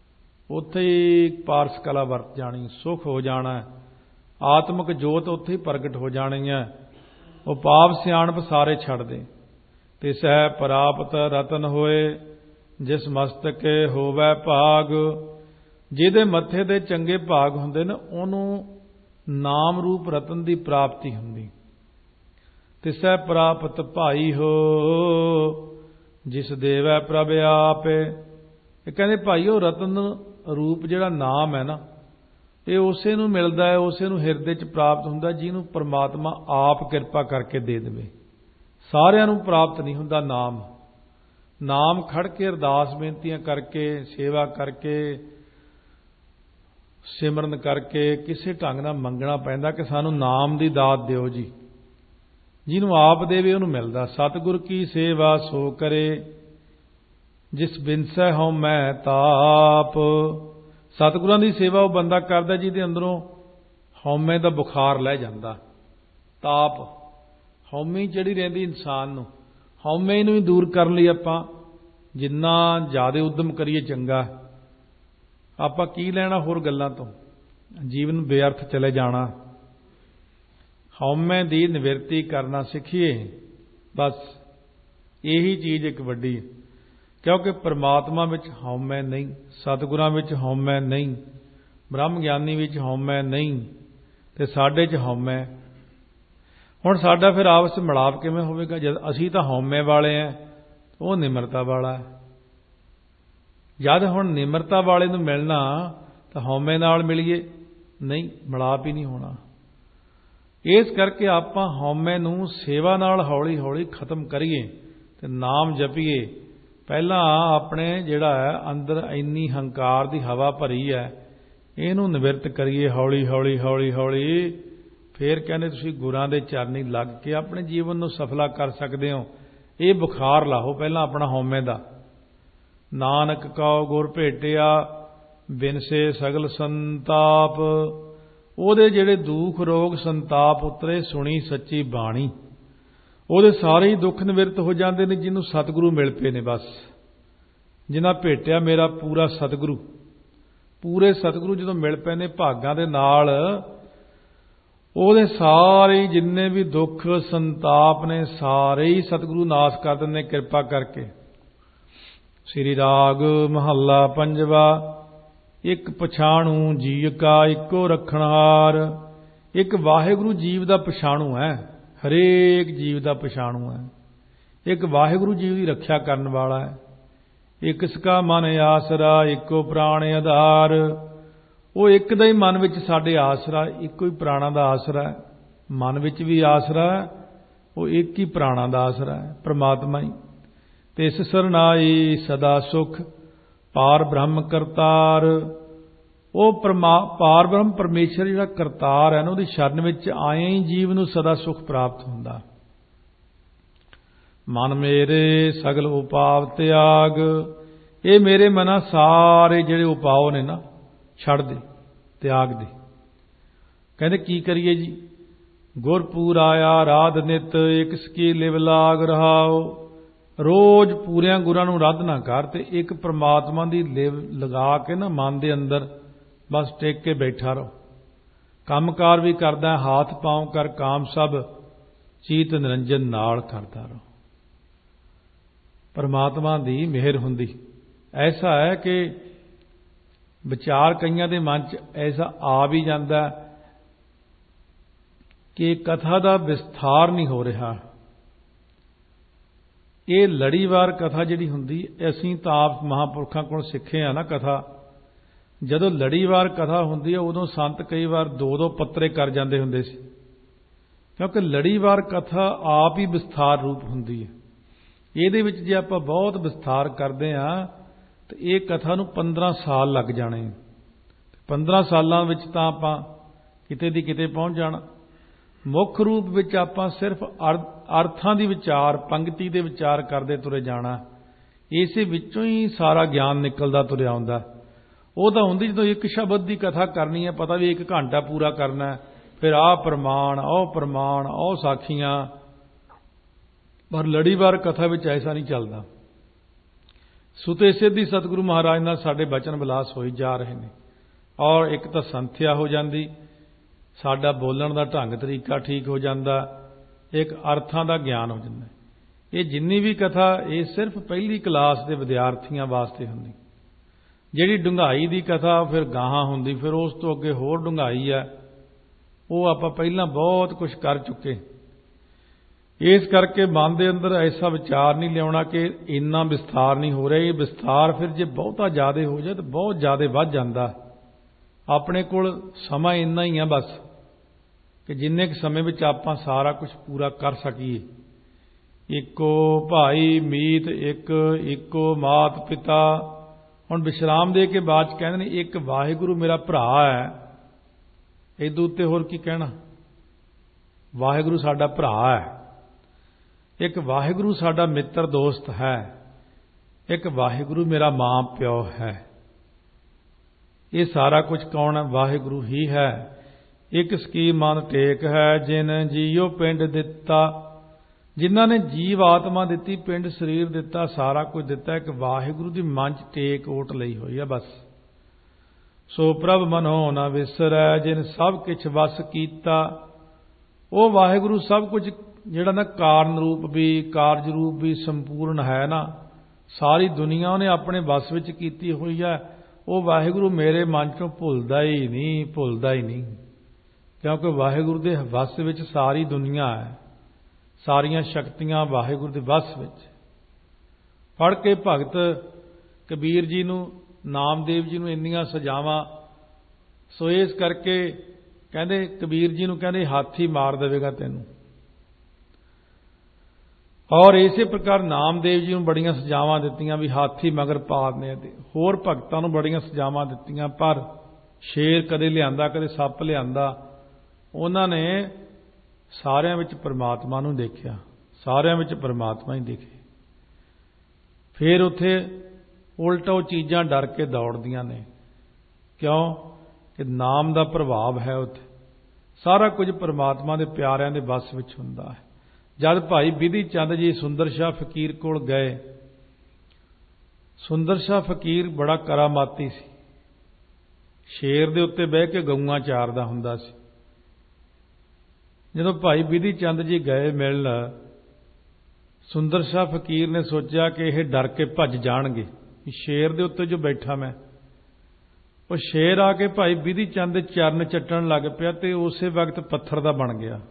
ਉੱਥੇ ਹੀ ਪਾਰਸ ਕਲਾ ਵਰਤ ਜਾਣੀ, ਸੁਖ ਹੋ ਜਾਣਾ, ਆਤਮਿਕ ਜੋਤ ਉੱਥੇ ਹੀ ਪ੍ਰਗਟ ਹੋ ਜਾਣੀ ਹੈ। ਉਹ ਪਾਪ ਸਿਆਣਪ ਸਾਰੇ ਛੱਡ ਦੇ। ਤਿਸੈ ਪ੍ਰਾਪਤ ਰਤਨ ਹੋਏ, ਜਿਸ ਮਸਤਕੇ ਹੋਵੈ ਭਾਗ। ਜਿਹਦੇ ਮੱਥੇ ਦੇ ਚੰਗੇ ਭਾਗ ਹੁੰਦੇ ਨੇ ਉਹਨੂੰ ਨਾਮ ਰੂਪ ਰਤਨ ਦੀ ਪ੍ਰਾਪਤੀ ਹੁੰਦੀ। ਤਿਸੈ ਪ੍ਰਾਪਤ ਭਾਈ ਹੋ, ਜਿਸ ਦੇਵੈ ਪ੍ਰਭ ਆਪੇ। ਇਹ ਕਹਿੰਦੇ ਭਾਈ ਉਹ ਰਤਨ ਰੂਪ ਜਿਹੜਾ ਨਾਮ ਹੈ ਨਾ, ਇਹ ਉਸੇ ਨੂੰ ਮਿਲਦਾ ਹੈ, ਉਸੇ ਨੂੰ ਹਿਰਦੇ 'ਚ ਪ੍ਰਾਪਤ ਹੁੰਦਾ ਜਿਹਨੂੰ ਪਰਮਾਤਮਾ ਆਪ ਕਿਰਪਾ ਕਰਕੇ ਦੇ ਦੇਵੇ। ਸਾਰਿਆਂ ਨੂੰ ਪ੍ਰਾਪਤ ਨਹੀਂ ਹੁੰਦਾ ਨਾਮ। ਨਾਮ ਖੜ ਕੇ ਅਰਦਾਸ ਬੇਨਤੀਆਂ ਕਰਕੇ, ਸੇਵਾ ਕਰਕੇ, ਸਿਮਰਨ ਕਰਕੇ ਕਿਸੇ ਢੰਗ ਨਾਲ ਮੰਗਣਾ ਪੈਂਦਾ ਕਿ ਸਾਨੂੰ ਨਾਮ ਦੀ ਦਾਤ ਦਿਓ ਜੀ। ਜਿਹਨੂੰ ਆਪ ਦੇਵੇ ਉਹਨੂੰ ਮਿਲਦਾ। ਸਤਿਗੁਰ ਕੀ ਸੇਵਾ ਸੋ ਕਰੇ, ਜਿਸ ਬਿਨਸੈ ਹਉ ਮੈਂ ਤਾਪ। ਸਤਿਗੁਰਾਂ ਦੀ ਸੇਵਾ ਉਹ ਬੰਦਾ ਕਰਦਾ ਜਿਹਦੇ ਅੰਦਰੋਂ ਹਉਮੈ ਦਾ ਬੁਖਾਰ ਲੈ ਜਾਂਦਾ। ਤਾਪ, ਹਉਮੈ ਜਿਹੜੀ ਰਹਿੰਦੀ ਇਨਸਾਨ ਨੂੰ, ਹਉਮੈ ਨੂੰ ਵੀ ਦੂਰ ਕਰਨ ਲਈ ਆਪਾਂ ਜਿੰਨਾ ਜ਼ਿਆਦਾ ਉਦਮ ਕਰੀਏ ਚੰਗਾ। ਆਪਾਂ ਕੀ ਲੈਣਾ ਹੋਰ ਗੱਲਾਂ ਤੋਂ, ਜੀਵਨ ਬੇਅਰਥ ਚਲੇ ਜਾਣਾ। ਹਉਮੈ ਦੀ ਨਿਵਰਤੀ ਕਰਨਾ ਸਿੱਖੀਏ, ਬਸ ਇਹੀ ਚੀਜ਼ ਇੱਕ ਵੱਡੀ ਹੈ। ਕਿਉਂਕਿ ਪਰਮਾਤਮਾ ਵਿੱਚ ਹਉਮੈ ਨਹੀਂ, ਸਤਿਗੁਰਾਂ ਵਿੱਚ ਹਉਮੈ ਨਹੀਂ, ਬ੍ਰਹਮ ਗਿਆਨੀ ਵਿੱਚ ਹਉਮੈ ਨਹੀਂ, ਤੇ ਸਾਡੇ 'ਚ ਹਉਮੈ। ਹੁਣ ਸਾਡਾ ਫਿਰ ਆਪਸ 'ਚ ਮਿਲਾਪ ਕਿਵੇਂ ਹੋਵੇਗਾ ਜਦ ਅਸੀਂ ਤਾਂ ਹਉਮੈ ਵਾਲੇ ਹਾਂ, ਉਹ ਨਿਮਰਤਾ ਵਾਲਾ ਹੈ। ਜਦ ਹੁਣ ਨਿਮਰਤਾ ਵਾਲੇ ਨੂੰ ਮਿਲਣਾ ਤਾਂ ਹਉਮੈ ਨਾਲ ਮਿਲੀਏ, ਨਹੀਂ, ਮਿਲਾਪ ਹੀ ਨਹੀਂ ਹੋਣਾ। ਇਸ ਕਰਕੇ ਆਪਾਂ ਹਉਮੈ ਨੂੰ ਸੇਵਾ ਨਾਲ ਹੌਲੀ ਹੌਲੀ ਖਤਮ ਕਰੀਏ ਤੇ ਨਾਮ ਜਪੀਏ। ਪਹਿਲਾਂ ਆਪਣੇ ਜਿਹੜਾ ਹੈ ਅੰਦਰ ਇੰਨੀ ਹੰਕਾਰ ਦੀ ਹਵਾ ਭਰੀ ਹੈ, ਇਹਨੂੰ ਨਿਵਰਤ ਕਰੀਏ ਹੌਲੀ ਹੌਲੀ ਹੌਲੀ ਹੌਲੀ। ਫਿਰ ਕਹਿੰਦੇ ਤੁਸੀਂ ਗੁਰਾਂ ਦੇ ਚਰਨੀ ਲੱਗ ਕੇ ਆਪਣੇ ਜੀਵਨ ਨੂੰ ਸਫਲਾ ਕਰ ਸਕਦੇ ਹੋ। ਇਹ ਬੁਖਾਰ ਲਾਹੋ ਪਹਿਲਾਂ ਆਪਣਾ ਹਉਮੈ ਦਾ। ਨਾਨਕ ਕਉ ਗੁਰ ਭੇਟਿਆ, ਬਿਨਸੇ ਸਗਲ ਸੰਤਾਪ। ਉਹਦੇ ਜਿਹੜੇ ਦੁੱਖ ਰੋਗ ਸੰਤਾਪ ਉਤਰੇ, ਸੁਣੀ ਸੱਚੀ ਬਾਣੀ, ਉਹਦੇ ਸਾਰੇ ਹੀ ਦੁੱਖ ਨਿਵਰਤ ਹੋ ਜਾਂਦੇ ਨੇ ਜਿਹਨੂੰ ਸਤਿਗੁਰੂ ਮਿਲ ਪਏ ਨੇ। ਬਸ ਜਿਨ੍ਹਾਂ ਭੇਟਿਆ ਮੇਰਾ ਪੂਰਾ ਸਤਿਗੁਰੂ, ਪੂਰੇ ਸਤਿਗੁਰੂ ਜਦੋਂ ਮਿਲ ਪਏ ਨੇ ਭਾਗਾਂ ਦੇ ਨਾਲ, ਉਹਦੇ ਸਾਰੇ ਜਿੰਨੇ ਵੀ ਦੁੱਖ ਸੰਤਾਪ ਨੇ ਸਾਰੇ ਹੀ ਸਤਿਗੁਰੂ ਨਾਸ ਕਰ ਦਿੰਦੇ ਕਿਰਪਾ ਕਰਕੇ। ਸ੍ਰੀ ਰਾਗ ਮਹੱਲਾ ਪੰਜਵਾ। ਇੱਕ ਪਛਾਣੂ ਜੀ ਕਾ ਇੱਕੋ ਰੱਖਣਹਾਰ। ਇੱਕ ਵਾਹਿਗੁਰੂ ਜੀਵ ਦਾ ਪਛਾਣੂ ਹੈ, ਹਰੇਕ ਜੀਵ ਦਾ ਪਛਾਣੂ ਹੈ। ਇੱਕ ਵਾਹਿਗੁਰੂ ਜੀਵ ਦੀ ਰੱਖਿਆ ਕਰਨ ਵਾਲਾ ਹੈ। ਇੱਕ ਸਕਾ ਮਨ ਆਸਰਾ, ਇੱਕੋ ਪ੍ਰਾਣ ਆਧਾਰ। ਉਹ ਇੱਕ ਦਾ ਹੀ ਮਨ ਵਿੱਚ ਸਾਡੇ ਆਸਰਾ, ਇੱਕੋ ਹੀ ਪ੍ਰਾਣਾ ਦਾ ਆਸਰਾ ਹੈ। ਮਨ ਵਿੱਚ ਵੀ ਆਸਰਾ ਹੈ, ਉਹ ਇੱਕ ਹੀ ਪ੍ਰਾਣਾ ਦਾ ਆਸਰਾ ਹੈ, ਪ੍ਰਮਾਤਮਾ ਹੀ। ਤੇ ਇਸ ਸਰਨਾਈ ਸਦਾ ਸੁਖ, ਪਾਰ ਬ੍ਰਹਮ ਕਰਤਾਰ। ਉਹ ਪਰਮਾ ਪਾਰ ਬ੍ਰਹਮ ਪਰਮੇਸ਼ਰ ਜਿਹੜਾ ਕਰਤਾਰ ਹੈ ਨਾ, ਉਹਦੀ ਸ਼ਰਨ ਵਿੱਚ ਆਏ ਹੀ ਜੀਵ ਨੂੰ ਸਦਾ ਸੁਖ ਪ੍ਰਾਪਤ ਹੁੰਦਾ। ਮਨ ਮੇਰੇ ਸਗਲ ਉਪਾਵ ਤਿਆਗ। ਇਹ ਮੇਰੇ ਮਨਾ ਸਾਰੇ ਜਿਹੜੇ ਉਪਾਅ ਨੇ ਨਾ ਛੱਡ ਦੇ, ਤਿਆਗ ਦੇ। ਕਹਿੰਦੇ ਕੀ ਕਰੀਏ ਜੀ? ਗੁਰਪੂਰ ਆਇਆ ਰਾਧ ਨਿਤ, ਇੱਕ ਸਕੀ ਲਿਵ ਲਾਗ ਰਹਾਓ। ਰੋਜ਼ ਪੂਰਿਆਂ ਗੁਰਾਂ ਨੂੰ ਰੱਦ ਨਾ ਕਰ ਤੇ ਇੱਕ ਪ੍ਰਮਾਤਮਾ ਦੀ ਲਿਵ ਲਗਾ ਕੇ ਨਾ ਮਨ ਦੇ ਅੰਦਰ ਬਸ ਟੇਕ ਕੇ ਬੈਠਾ ਰਹੋ। ਕੰਮਕਾਰ ਵੀ ਕਰਦਾ, ਹਾਥ ਪਾਉ ਕਰ ਕਾਮ ਸਭ, ਚੀਤ ਨਿਰੰਜਨ ਨਾਲ ਕਰਦਾ ਰਹੋ। ਪਰਮਾਤਮਾ ਦੀ ਮਿਹਰ ਹੁੰਦੀ। ਐਸਾ ਹੈ ਕਿ ਵਿਚਾਰ ਕਈਆਂ ਦੇ ਮਨ 'ਚ ਐਸਾ ਆ ਵੀ ਜਾਂਦਾ ਕਿ ਕਥਾ ਦਾ ਵਿਸਥਾਰ ਨਹੀਂ ਹੋ ਰਿਹਾ। ਇਹ ਲੜੀਵਾਰ ਕਥਾ ਜਿਹੜੀ ਹੁੰਦੀ, ਅਸੀਂ ਤਾਂ ਆਪ ਮਹਾਂਪੁਰਖਾਂ ਕੋਲ ਸਿੱਖੇ ਆ ਨਾ ਕਥਾ। ਜਦੋਂ ਲੜੀਵਾਰ ਕਥਾ ਹੁੰਦੀ ਹੈ ਉਦੋਂ ਸੰਤ ਕਈ ਵਾਰ ਦੋ ਦੋ ਪੱਤਰੇ ਕਰ ਜਾਂਦੇ ਹੁੰਦੇ ਸੀ, ਕਿਉਂਕਿ ਲੜੀਵਾਰ ਕਥਾ ਆਪ ਹੀ ਵਿਸਥਾਰ ਰੂਪ ਹੁੰਦੀ ਹੈ। ਇਹਦੇ ਵਿੱਚ ਜੇ ਆਪਾਂ ਬਹੁਤ ਵਿਸਥਾਰ ਕਰਦੇ ਹਾਂ ਤਾਂ ਇਹ ਕਥਾ ਨੂੰ ਪੰਦਰਾਂ ਸਾਲ ਲੱਗ ਜਾਣੇ। ਪੰਦਰਾਂ ਸਾਲਾਂ ਵਿੱਚ ਤਾਂ ਆਪਾਂ ਕਿਤੇ ਦੀ ਕਿਤੇ ਪਹੁੰਚ ਜਾਣਾ। ਮੁੱਖ ਰੂਪ ਵਿੱਚ ਆਪਾਂ ਸਿਰਫ ਅਰਥਾਂ ਦੀ ਵਿਚਾਰ, ਪੰਕਤੀ ਦੇ ਵਿਚਾਰ ਕਰਦੇ ਤੁਰੇ ਜਾਣਾ। ਇਸੇ ਵਿੱਚੋਂ ਹੀ ਸਾਰਾ ਗਿਆਨ ਨਿਕਲਦਾ ਤੁਰਿਆ ਆਉਂਦਾ। ਉਹ ਤਾਂ ਹੁੰਦੀ ਜਦੋਂ ਇੱਕ ਸ਼ਬਦ ਦੀ ਕਥਾ ਕਰਨੀ ਹੈ, ਪਤਾ ਵੀ ਇੱਕ ਘੰਟਾ ਪੂਰਾ ਕਰਨਾ, ਫਿਰ ਆਹ ਪ੍ਰਮਾਣ, ਉਹ ਪ੍ਰਮਾਣ, ਉਹ ਸਾਖੀਆਂ। ਪਰ ਲੜੀਵਾਰ ਕਥਾ ਵਿੱਚ ਐਸਾ ਨਹੀਂ ਚੱਲਦਾ। ਸੁਤੇ ਸਿੱਧੀ ਸਤਿਗੁਰੂ ਮਹਾਰਾਜ ਨਾਲ ਸਾਡੇ ਬਚਨ ਵਿਲਾਸ ਹੋਈ ਜਾ ਰਹੇ ਨੇ। ਔਰ ਇੱਕ ਤਾਂ ਸੰਥਿਆ ਹੋ ਜਾਂਦੀ, ਸਾਡਾ ਬੋਲਣ ਦਾ ਢੰਗ ਤਰੀਕਾ ਠੀਕ ਹੋ ਜਾਂਦਾ, ਇੱਕ ਅਰਥਾਂ ਦਾ ਗਿਆਨ ਹੋ ਜਾਂਦਾ। ਇਹ ਜਿੰਨੀ ਵੀ ਕਥਾ ਇਹ ਸਿਰਫ ਪਹਿਲੀ ਕਲਾਸ ਦੇ ਵਿਦਿਆਰਥੀਆਂ ਵਾਸਤੇ ਹੁੰਦੀ। ਜਿਹੜੀ ਡੂੰਘਾਈ ਦੀ ਕਥਾ ਫਿਰ ਗਾਹਾਂ ਹੁੰਦੀ, ਫਿਰ ਉਸ ਤੋਂ ਅੱਗੇ ਹੋਰ ਡੂੰਘਾਈ ਹੈ, ਉਹ ਆਪਾਂ ਪਹਿਲਾਂ ਬਹੁਤ ਕੁਝ ਕਰ ਚੁੱਕੇ। ਇਸ ਕਰਕੇ ਮਨ ਦੇ ਅੰਦਰ ਐਸਾ ਵਿਚਾਰ ਨਹੀਂ ਲਿਆਉਣਾ ਕਿ ਇੰਨਾ ਵਿਸਥਾਰ ਨਹੀਂ ਹੋ ਰਿਹਾ। ਇਹ ਵਿਸਥਾਰ ਫਿਰ ਜੇ ਬਹੁਤਾ ਜ਼ਿਆਦਾ ਹੋ ਜਾਏ ਤਾਂ ਬਹੁਤ ਜ਼ਿਆਦਾ ਵੱਧ ਜਾਂਦਾ। ਆਪਣੇ ਕੋਲ ਸਮਾਂ ਇੰਨਾ ਹੀ ਆ ਬਸ ਕਿ ਜਿੰਨੇ ਕੁ ਸਮੇਂ ਵਿੱਚ ਆਪਾਂ ਸਾਰਾ ਕੁਝ ਪੂਰਾ ਕਰ ਸਕੀਏ। ਇੱਕੋ ਭਾਈ ਮੀਤ ਇੱਕ, ਇੱਕੋ ਮਾਤ ਪਿਤਾ। ਹੁਣ ਵਿਸ਼ਰਾਮ ਦੇ ਕੇ ਬਾਅਦ 'ਚ ਕਹਿੰਦੇ ਨੇ ਇੱਕ ਵਾਹਿਗੁਰੂ ਮੇਰਾ ਭਰਾ ਹੈ। ਇਹਦੇ ਉੱਤੇ ਹੋਰ ਕੀ ਕਹਿਣਾ? ਵਾਹਿਗੁਰੂ ਸਾਡਾ ਭਰਾ ਹੈ, ਇੱਕ ਵਾਹਿਗੁਰੂ ਸਾਡਾ ਮਿੱਤਰ ਦੋਸਤ ਹੈ, ਇੱਕ ਵਾਹਿਗੁਰੂ ਮੇਰਾ ਮਾਂ ਪਿਓ ਹੈ। ਇਹ ਸਾਰਾ ਕੁਝ ਕੌਣ ਹੈ? ਵਾਹਿਗੁਰੂ ਹੀ ਹੈ। ਇੱਕ ਸਕੀਮ ਮਨ ਟੇਕ ਹੈ ਜਿਨ ਜੀਓ ਪਿੰਡ ਦਿੱਤਾ। ਜਿਨ੍ਹਾਂ ਨੇ ਜੀਵ ਆਤਮਾ ਦਿੱਤੀ, ਪਿੰਡ ਸਰੀਰ ਦਿੱਤਾ, ਸਾਰਾ ਕੁਝ ਦਿੱਤਾ, ਇੱਕ ਵਾਹਿਗੁਰੂ ਦੀ ਮਨ 'ਚ ਟੇਕ ਓਟ ਲਈ ਹੋਈ ਹੈ ਬਸ। ਸੋ ਪ੍ਰਭ ਮਨੋ ਨਾ ਵਿਸਰੈ ਜਿਨ ਸਭ ਕਿਛ ਵਸ ਕੀਤਾ। ਉਹ ਵਾਹਿਗੁਰੂ ਸਭ ਕੁਝ ਜਿਹੜਾ ਨਾ ਕਾਰਨ ਰੂਪ ਵੀ ਕਾਰਜ ਰੂਪ ਵੀ ਸੰਪੂਰਨ ਹੈ ਨਾ, ਸਾਰੀ ਦੁਨੀਆ ਉਹਨੇ ਆਪਣੇ ਵਸ ਵਿੱਚ ਕੀਤੀ ਹੋਈ ਹੈ। ਉਹ ਵਾਹਿਗੁਰੂ ਮੇਰੇ ਮਨ 'ਚੋਂ ਭੁੱਲਦਾ ਹੀ ਨਹੀਂ, ਭੁੱਲਦਾ ਹੀ ਨਹੀਂ, ਕਿਉਂਕਿ ਵਾਹਿਗੁਰੂ ਦੇ ਵਸ ਵਿੱਚ ਸਾਰੀ ਦੁਨੀਆ ਹੈ, ਸਾਰੀਆਂ ਸ਼ਕਤੀਆਂ ਵਾਹਿਗੁਰੂ ਦੇ ਵਸ ਵਿੱਚ। ਪੜ੍ਹ ਕੇ ਭਗਤ ਕਬੀਰ ਜੀ ਨੂੰ, ਨਾਮਦੇਵ ਜੀ ਨੂੰ ਇੰਨੀਆਂ ਸਜ਼ਾਵਾਂ। ਸੋ ਇਸ ਕਰਕੇ ਕਹਿੰਦੇ ਕਬੀਰ ਜੀ ਨੂੰ ਕਹਿੰਦੇ ਹਾਥੀ ਮਾਰ ਦੇਵੇਗਾ ਤੈਨੂੰ। ਔਰ ਇਸੇ ਪ੍ਰਕਾਰ ਨਾਮਦੇਵ ਜੀ ਨੂੰ ਬੜੀਆਂ ਸਜ਼ਾਵਾਂ ਦਿੱਤੀਆਂ ਵੀ ਹਾਥੀ ਮਗਰ ਪਾ ਦਿੰਦੇ ਤੇ ਹੋਰ ਭਗਤਾਂ ਨੂੰ ਬੜੀਆਂ ਸਜ਼ਾਵਾਂ ਦਿੱਤੀਆਂ। ਪਰ ਸ਼ੇਰ ਕਦੇ ਲਿਆਂਦਾ, ਕਦੇ ਸੱਪ ਲਿਆਂਦਾ। ਉਹਨਾਂ ਨੇ ਸਾਰਿਆਂ ਵਿੱਚ ਪਰਮਾਤਮਾ ਨੂੰ ਦੇਖਿਆ, ਸਾਰਿਆਂ ਵਿੱਚ ਪਰਮਾਤਮਾ ਹੀ ਦਿਖੇ। ਫਿਰ ਉੱਥੇ ਉਲਟਾ ਉਹ ਚੀਜ਼ਾਂ ਡਰ ਕੇ ਦੌੜਦੀਆਂ ਨੇ। ਕਿਉਂ? ਕਿ ਨਾਮ ਦਾ ਪ੍ਰਭਾਵ ਹੈ ਉੱਥੇ। ਸਾਰਾ ਕੁਝ ਪਰਮਾਤਮਾ ਦੇ ਪਿਆਰਿਆਂ ਦੇ ਵਸ ਵਿੱਚ ਹੁੰਦਾ ਹੈ। ਜਦ ਭਾਈ ਬਿਧੀ ਚੰਦ ਜੀ ਸੁੰਦਰ ਸ਼ਾਹ ਫਕੀਰ ਕੋਲ ਗਏ, ਸੁੰਦਰ ਸ਼ਾਹ ਫਕੀਰ ਬੜਾ ਕਰਾਮਾਤੀ ਸੀ। ਸ਼ੇਰ ਦੇ ਉੱਤੇ ਬਹਿ ਕੇ ਗਊਆਂ ਚਾਰਦਾ ਹੁੰਦਾ ਸੀ। ਜਦੋਂ ਭਾਈ ਬਿਧੀ ਚੰਦ ਜੀ ਗਏ ਮਿਲਣ, ਸੁੰਦਰ ਸ਼ਾਹ ਫਕੀਰ ਨੇ ਸੋਚਿਆ ਕਿ ਇਹ ਡਰ ਕੇ ਭੱਜ ਜਾਣਗੇ, ਸ਼ੇਰ ਦੇ ਉੱਤੇ ਜੋ ਬੈਠਾ ਮੈਂ। ਉਹ ਸ਼ੇਰ ਆ ਕੇ ਭਾਈ ਬਿਧੀ ਚੰਦ ਦੇ ਚਰਨ ਚੱਟਣ ਲੱਗ ਪਿਆ ਤੇ ਉਸੇ ਵਕਤ ਪੱਥਰ ਦਾ ਬਣ ਗਿਆ।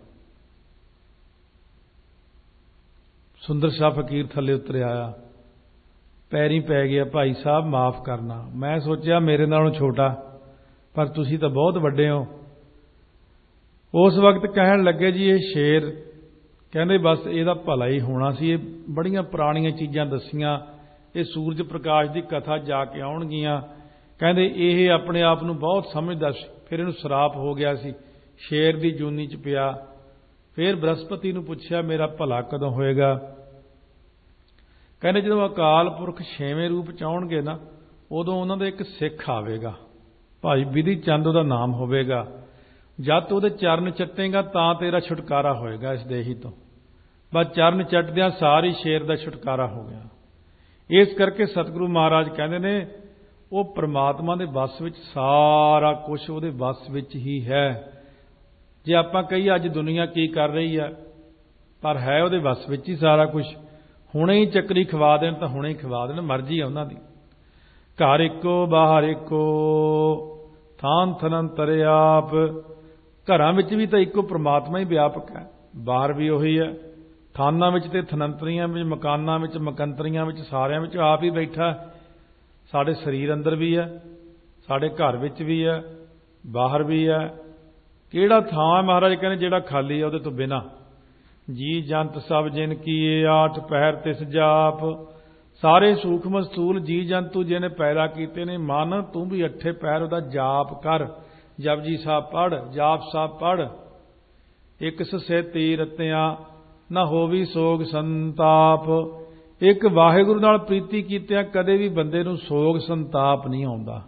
ਸੁੰਦਰ ਸ਼ਾਹ ਫਕੀਰ ਥੱਲੇ ਉਤਰ ਆਇਆ, ਪੈਰੀਂ ਪੈ ਗਿਆ, ਭਾਈ ਸਾਹਿਬ ਮਾਫ ਕਰਨਾ, ਮੈਂ ਸੋਚਿਆ ਮੇਰੇ ਨਾਲੋਂ ਛੋਟਾ, ਪਰ ਤੁਸੀਂ ਤਾਂ ਬਹੁਤ ਵੱਡੇ ਹੋ। ਉਸ ਵਕਤ ਕਹਿਣ ਲੱਗੇ ਜੀ ਇਹ ਸ਼ੇਰ, ਕਹਿੰਦੇ ਬਸ ਇਹਦਾ ਭਲਾ ਹੀ ਹੋਣਾ ਸੀ। ਇਹ ਬੜੀਆਂ ਪੁਰਾਣੀਆਂ ਚੀਜ਼ਾਂ ਦੱਸੀਆਂ, ਇਹ ਸੂਰਜ ਪ੍ਰਕਾਸ਼ ਦੀ ਕਥਾ ਜਾ ਕੇ ਆਉਣਗੀਆਂ। ਕਹਿੰਦੇ ਇਹ ਆਪਣੇ ਆਪ ਨੂੰ ਬਹੁਤ ਸਮਝਦਾ ਸੀ, ਫਿਰ ਇਹਨੂੰ ਸਰਾਪ ਹੋ ਗਿਆ ਸੀ, ਸ਼ੇਰ ਦੀ ਜੂਨੀ 'ਚ ਪਿਆ। ਫਿਰ ਬ੍ਰਹਸਪਤੀ ਨੂੰ ਪੁੱਛਿਆ ਮੇਰਾ ਭਲਾ ਕਦੋਂ ਹੋਏਗਾ? ਕਹਿੰਦੇ ਜਦੋਂ ਅਕਾਲ ਪੁਰਖ ਛੇਵੇਂ ਰੂਪ 'ਚ ਆਉਣਗੇ ਨਾ, ਉਦੋਂ ਉਹਨਾਂ ਦਾ ਇੱਕ ਸਿੱਖ ਆਵੇਗਾ, ਭਾਈ ਬਿਧੀ ਚੰਦ ਉਹਦਾ ਨਾਮ ਹੋਵੇਗਾ। ਜਦ ਉਹਦੇ ਚਰਨ ਚੱਟੇਗਾ ਤਾਂ ਤੇਰਾ ਛੁਟਕਾਰਾ ਹੋਏਗਾ ਇਸ ਦੇਹੀ ਤੋਂ। ਬਸ ਚਰਨ ਚੱਟਦਿਆਂ ਸਾਰੀ ਸ਼ੇਰ ਦਾ ਛੁਟਕਾਰਾ ਹੋ ਗਿਆ। ਇਸ ਕਰਕੇ ਸਤਿਗੁਰੂ ਮਹਾਰਾਜ ਕਹਿੰਦੇ ਨੇ ਉਹ ਪਰਮਾਤਮਾ ਦੇ ਵਸ ਵਿੱਚ ਸਾਰਾ ਕੁਝ ਉਹਦੇ ਵਸ ਵਿੱਚ ਹੀ ਹੈ। ਜੇ ਆਪਾਂ ਕਹੀਏ ਅੱਜ ਦੁਨੀਆ ਕੀ ਕਰ ਰਹੀ ਹੈ, ਪਰ ਹੈ ਉਹਦੇ ਵਸ ਵਿੱਚ ਹੀ ਸਾਰਾ ਕੁਝ। ਹੁਣੇ ਹੀ ਚੱਕਰੀ ਖਵਾ ਦੇਣ ਤਾਂ ਹੁਣੇ ਹੀ ਖਵਾ ਦੇਣ, ਮਰਜ਼ੀ ਹੈ ਉਹਨਾਂ ਦੀ। ਘਰ ਇੱਕੋ ਬਾਹਰ ਇੱਕੋ, ਥਾਨ ਥਨੰਤਰ ਆਪ। ਘਰਾਂ ਵਿੱਚ ਵੀ ਤਾਂ ਇੱਕੋ ਪਰਮਾਤਮਾ ਹੀ ਵਿਆਪਕ ਹੈ, ਬਾਹਰ ਵੀ ਉਹੀ ਹੈ। ਥਾਨਾਂ ਵਿੱਚ ਤੇ ਥਨੰਤਰੀਆਂ ਵਿੱਚ, ਮਕਾਨਾਂ ਵਿੱਚ, ਮਕੰਤਰੀਆਂ ਵਿੱਚ, ਸਾਰਿਆਂ ਵਿੱਚ ਆਪ ਹੀ ਬੈਠਾ। ਸਾਡੇ ਸਰੀਰ ਅੰਦਰ ਵੀ ਹੈ, ਸਾਡੇ ਘਰ ਵਿੱਚ ਵੀ ਹੈ, ਬਾਹਰ ਵੀ ਹੈ। ਕਿਹੜਾ ਥਾਂ ਹੈ ਮਹਾਰਾਜ ਕਹਿੰਦੇ ਜਿਹੜਾ ਖਾਲੀ ਹੈ ਉਹਦੇ ਤੋਂ ਬਿਨਾਂ? ਜੀ ਜੰਤ ਸਭ ਜਿਨ ਕੀਏ ਆਠ ਪਹਿਰ ਤਿਸ ਜਾਪ। ਸਾਰੇ ਸੂਖਮ ਸਥੂਲ ਜੀ ਜੰਤੂ ਜਿਹਨੇ ਪੈਦਾ ਕੀਤੇ ਨੇ, ਮਨ ਤੂੰ ਵੀ ਅੱਠੇ ਪਹਿਰ ਉਹਦਾ ਜਾਪ ਕਰ। ਜਪਜੀ ਸਾਹਿਬ ਪੜ੍ਹ, ਜਾਪ ਸਾਹਿਬ ਪੜ੍ਹ। ਇੱਕ ਸਸੇ ਤੀਰਤਿਆਂ ਨਾ ਹੋਵੀ ਸੋਗ ਸੰਤਾਪ। ਇੱਕ ਵਾਹਿਗੁਰੂ ਨਾਲ ਪ੍ਰੀਤੀ ਕੀਤਿਆਂ ਕਦੇ ਵੀ ਬੰਦੇ ਨੂੰ ਸੋਗ ਸੰਤਾਪ ਨਹੀਂ ਆਉਂਦਾ।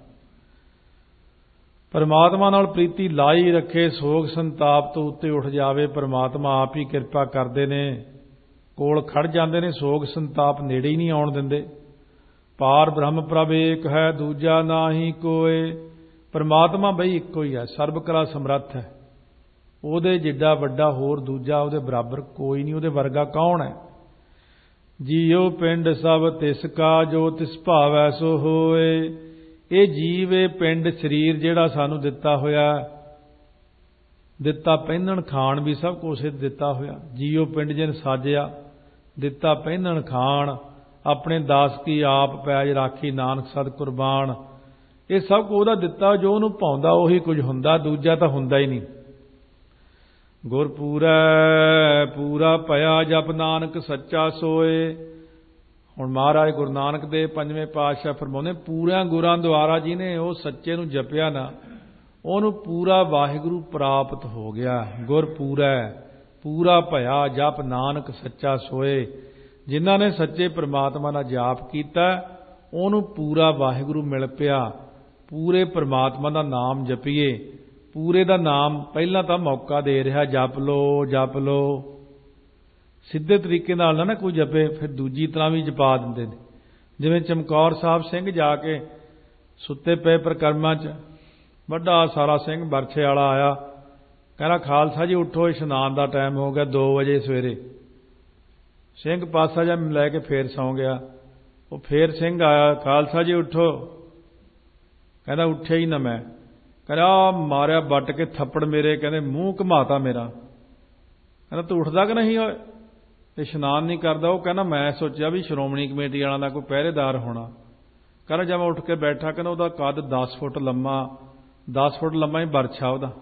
ਪਰਮਾਤਮਾ ਨਾਲ ਪ੍ਰੀਤੀ ਲਾਈ ਰੱਖੇ, ਸੋਗ ਸੰਤਾਪ ਤੋਂ ਉੱਤੇ ਉੱਠ ਜਾਵੇ। ਪਰਮਾਤਮਾ ਆਪ ਹੀ ਕਿਰਪਾ ਕਰਦੇ ਨੇ, ਕੋਲ ਖੜ ਜਾਂਦੇ ਨੇ, ਸੋਗ ਸੰਤਾਪ ਨੇੜੇ ਹੀ ਨਹੀਂ ਆਉਣ ਦਿੰਦੇ। पार ब्रह्म प्रभ एक है दूजा नाही कोय। परमात्मा बई इक्को ही है, सर्ब कला समर्थ है। ਉਹਦੇ ਜਿੱਡਾ ਵੱਡਾ ਹੋਰ ਦੂਜਾ ਉਹਦੇ ਬਰਾਬਰ ਕੋਈ ਨਹੀਂ, ਉਹਦੇ ਵਰਗਾ ਕੌਣ ਹੈ। ਜੀਉ ਪਿੰਡ ਸਭ ਤਿਸ ਕਾ ਜੋ ਤਿਸ ਭਾਵੈ ਸੋ ਹੋਏ। ਇਹ ਜੀਵ ਇਹ ਪਿੰਡ ਸਰੀਰ ਜਿਹੜਾ ਸਾਨੂੰ ਦਿੱਤਾ ਹੋਇਆ, ਦਿੱਤਾ ਪਹਿਨਣ ਖਾਣ ਵੀ ਸਭ ਕੁਛ ਦਿੱਤਾ ਹੋਇਆ। ਜੀਉ ਪਿੰਡ ਜਿਨ ਸਾਜਿਆ, ਦਿੱਤਾ ਪਹਿਨਣ ਖਾਣ, ਆਪਣੇ ਦਾਸ ਕੀ ਆਪ ਪੈਜ ਰਾਖੀ ਨਾਨਕ ਸਦ ਕੁਰਬਾਨ। ਇਹ ਸਭ ਕੁਝ ਉਹਦਾ ਦਿੱਤਾ, ਜੋ ਉਹਨੂੰ ਭਾਉਂਦਾ ਉਹੀ ਕੁਝ ਹੁੰਦਾ, ਦੂਜਾ ਤਾਂ ਹੁੰਦਾ ਹੀ ਨਹੀਂ। ਗੁਰ ਪੂਰੈ ਪੂਰਾ ਭਇਆ ਜਪ ਨਾਨਕ ਸੱਚਾ ਸੋਏ। ਹੁਣ ਮਹਾਰਾਜ ਗੁਰੂ ਨਾਨਕ ਦੇਵ ਪੰਜਵੇਂ ਪਾਤਸ਼ਾਹ ਫਰਮਾਉਂਦੇ, ਪੂਰਿਆਂ ਗੁਰਾਂ ਦੁਆਰਾ ਜਿਹਨੇ ਉਹ ਸੱਚੇ ਨੂੰ ਜਪਿਆ ਨਾ, ਉਹਨੂੰ ਪੂਰਾ ਵਾਹਿਗੁਰੂ ਪ੍ਰਾਪਤ ਹੋ ਗਿਆ। ਗੁਰ ਪੂਰੈ ਪੂਰਾ ਭਇਆ ਜਪ ਨਾਨਕ ਸੱਚਾ ਸੋਏ। ਜਿਨ੍ਹਾਂ ਨੇ ਸੱਚੇ ਪ੍ਰਮਾਤਮਾ ਦਾ ਜਾਪ ਕੀਤਾ, ਉਹਨੂੰ ਪੂਰਾ ਵਾਹਿਗੁਰੂ ਮਿਲ ਪਿਆ। ਪੂਰੇ ਪ੍ਰਮਾਤਮਾ ਦਾ ਨਾਮ ਜਪੀਏ। ਪੂਰੇ ਦਾ ਨਾਮ ਪਹਿਲਾਂ ਤਾਂ ਮੌਕਾ ਦੇ ਰਿਹਾ, ਜਪ ਲੋ ਜਪ ਲੋ। ਸਿੱਧੇ ਤਰੀਕੇ ਨਾਲ ਨਾ ਨਾ ਕੋਈ ਜਪੇ, ਫਿਰ ਦੂਜੀ ਤਰ੍ਹਾਂ ਵੀ ਜਪਾ ਦਿੰਦੇ ਨੇ। ਜਿਵੇਂ ਚਮਕੌਰ ਸਾਹਿਬ ਸਿੰਘ ਜਾ ਕੇ ਸੁੱਤੇ ਪਏ ਪ੍ਰਕਰਮਾਂ 'ਚ ਵੱਡਾ ਸਾਰਾ ਸਿੰਘ ਬਰਛੇ ਵਾਲਾ ਆਇਆ, ਕਹਿੰਦਾ ਖਾਲਸਾ ਜੀ ਉੱਠੋ, ਇਸ਼ਨਾਨ ਦਾ ਟਾਈਮ ਹੋ ਗਿਆ, ਦੋ ਵਜੇ ਸਵੇਰੇ। ਸਿੰਘ ਪਾਸਾ ਜਿਹਾ ਲੈ ਕੇ ਫੇਰ ਸੌਂ ਗਿਆ। ਉਹ ਫੇਰ ਸਿੰਘ ਆਇਆ, ਖਾਲਸਾ ਜੀ ਉੱਠੋ। ਕਹਿੰਦਾ ਉੱਠਿਆ ਹੀ ਨਾ ਮੈਂ। ਕਹਿੰਦਾ ਮਾਰਿਆ ਵੱਟ ਕੇ ਥੱਪੜ ਮੇਰੇ, ਕਹਿੰਦੇ ਮੂੰਹ ਘੁਮਾਤਾ ਮੇਰਾ। ਕਹਿੰਦਾ ਤੂੰ ਉੱਠਦਾ ਕਿ ਨਹੀਂ ਹੋਏ, ਇਸ਼ਨਾਨ ਨਹੀਂ ਕਰਦਾ। ਉਹ ਕਹਿੰਦਾ ਮੈਂ ਸੋਚਿਆ ਵੀ ਸ਼੍ਰੋਮਣੀ ਕਮੇਟੀ ਵਾਲਾ ਦਾ ਕੋਈ ਪਹਿਰੇਦਾਰ ਹੋਣਾ। ਕਹਿੰਦਾ ਜਦ ਮੈਂ ਉੱਠ ਕੇ ਬੈਠਾ, ਕਹਿੰਦਾ ਉਹਦਾ ਕੱਦ ਦਸ ਫੁੱਟ ਲੰਮਾ, ਦਸ ਫੁੱਟ ਲੰਮਾ ਹੀ ਬਰਛਾ ਉਹਦਾ।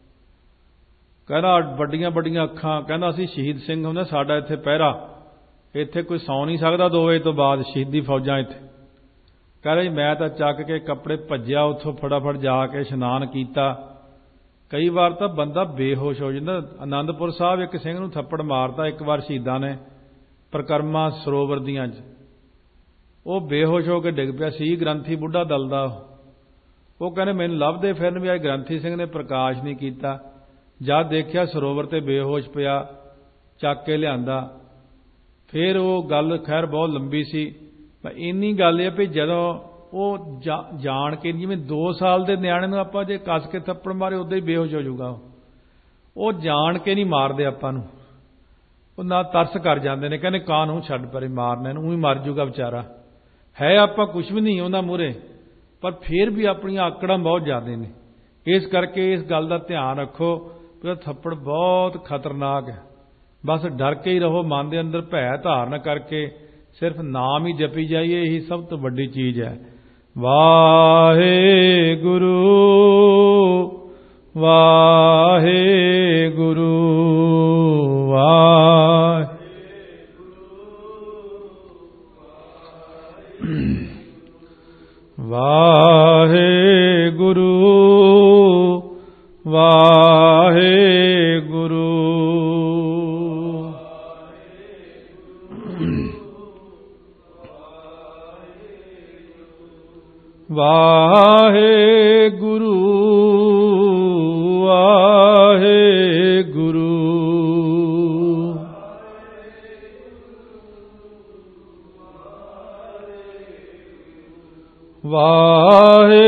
ਕਹਿੰਦਾ ਵੱਡੀਆਂ ਵੱਡੀਆਂ ਅੱਖਾਂ। ਕਹਿੰਦਾ ਅਸੀਂ ਸ਼ਹੀਦ ਸਿੰਘ ਹੁੰਦੇ, ਸਾਡਾ ਇੱਥੇ ਪਹਿਰਾ, ਇੱਥੇ ਕੋਈ ਸੌਂ ਨਹੀਂ ਸਕਦਾ ਦੋ ਵਜੇ ਤੋਂ ਬਾਅਦ, ਸ਼ਹੀਦੀ ਫੌਜਾਂ ਇੱਥੇ। ਕਹਿੰਦਾ ਜੀ ਮੈਂ ਤਾਂ ਚੱਕ ਕੇ ਕੱਪੜੇ ਭੱਜਿਆ ਉੱਥੋਂ, ਫਟਾਫਟ ਜਾ ਕੇ ਇਸ਼ਨਾਨ ਕੀਤਾ। ਕਈ ਵਾਰ ਤਾਂ ਬੰਦਾ ਬੇਹੋਸ਼ ਹੋ ਜਾਂਦਾ। ਆਨੰਦਪੁਰ ਸਾਹਿਬ ਇੱਕ ਸਿੰਘ ਨੂੰ ਥੱਪੜ ਮਾਰਤਾ ਇੱਕ ਵਾਰ ਸ਼ਹੀਦਾਂ ਨੇ, ਪ੍ਰਕਰਮਾ ਸਰੋਵਰ ਦੀਆਂ 'ਚ। ਉਹ ਬੇਹੋਸ਼ ਹੋ ਕੇ ਡਿੱਗ ਪਿਆ ਸੀ, ਗ੍ਰੰਥੀ ਬੁੱਢਾ ਦਲ ਦਾ। ਉਹ ਕਹਿੰਦੇ ਮੈਨੂੰ ਲੱਭਦੇ ਫਿਰਨ ਵੀ ਅੱਜ ਗ੍ਰੰਥੀ ਸਿੰਘ ਨੇ ਪ੍ਰਕਾਸ਼ ਨਹੀਂ ਕੀਤਾ। ਜਦ ਦੇਖਿਆ ਸਰੋਵਰ ਤੇ ਬੇਹੋਸ਼ ਪਿਆ, ਚੱਕ ਕੇ ਲਿਆਂਦਾ। ਫਿਰ ਉਹ ਗੱਲ ਖੈਰ ਬਹੁਤ ਲੰਬੀ ਸੀ। ਇੰਨੀ ਗੱਲ ਹੈ ਵੀ ਜਦੋਂ ਉਹ ਜਾਣ ਕੇ, ਜਿਵੇਂ ਦੋ ਸਾਲ ਦੇ ਨਿਆਣੇ ਨੂੰ ਆਪਾਂ ਜੇ ਕੱਸ ਕੇ ਥੱਪੜ ਮਾਰੇ ਉਦਾਂ ਹੀ ਬੇਹੋਸ਼ ਹੋ ਜਾਊਗਾ। ਉਹ ਜਾਣ ਕੇ ਨਹੀਂ ਮਾਰਦੇ ਆਪਾਂ ਨੂੰ, ਉਹ ਨਾ ਤਰਸ ਕਰ ਜਾਂਦੇ ਨੇ, ਕਹਿੰਦੇ ਕਾਹਨੂੰ ਛੱਡ ਪਰੇ ਮਾਰਨਾ ਇਹਨੂੰ, ਉਹੀ ਮਰ ਜਾਊਗਾ ਵਿਚਾਰਾ। ਹੈ ਆਪਾਂ ਕੁਛ ਵੀ ਨਹੀਂ ਉਹਨਾਂ ਮੂਹਰੇ, ਪਰ ਫਿਰ ਵੀ ਆਪਣੀਆਂ ਆਕੜਾਂ ਬਹੁਤ ਜ਼ਿਆਦਾ ਨੇ। ਇਸ ਕਰਕੇ ਇਸ ਗੱਲ ਦਾ ਧਿਆਨ ਰੱਖੋ ਕਿ ਉਹ ਥੱਪੜ ਬਹੁਤ ਖਤਰਨਾਕ ਹੈ। ਬਸ ਡਰ ਕੇ ਹੀ ਰਹੋ, ਮਨ ਦੇ ਅੰਦਰ ਭੈ ਧਾਰਨ ਕਰਕੇ ਸਿਰਫ ਨਾਮ ਹੀ ਜਪੀ ਜਾਈਏ, ਇਹੀ ਸਭ ਤੋਂ ਵੱਡੀ ਚੀਜ਼ ਹੈ। ਵਾਹਿਗੁਰੂ ਵਾਹਿਗੁਰੂ ਵਾਹਿਗੁਰੂ ਵਾਹਿਗੁਰੂ ਵਾਹਿਗੁਰੂ ਵਾਹਿਗੁਰੂ ਵਾਹਿਗੁਰੂ ਵਾਹਿਗੁਰੂ